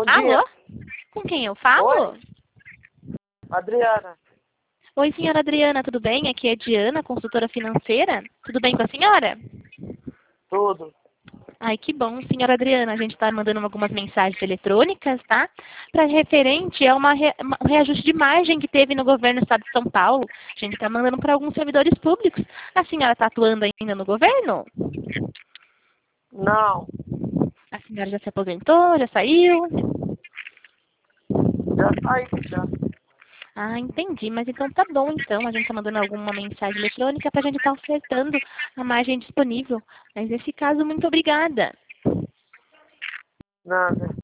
Alô? dia. Com quem eu falo? Oi? Adriana. Oi, senhora Adriana, tudo bem? Aqui é Diana, consultora financeira. Tudo bem com a senhora? Tudo. Ai, que bom, senhora Adriana. A gente está mandando algumas mensagens eletrônicas, tá? Para referente a um reajuste de margem que teve no governo do estado de São Paulo. A gente está mandando para alguns servidores públicos. A senhora está atuando ainda no governo? Não. A senhora já se aposentou? Já saiu? Já saí, já. Ah, entendi. Mas então tá bom, então. A gente está mandando alguma mensagem eletrônica para a gente estar ofertando a margem disponível. Mas nesse caso, muito obrigada. Nada.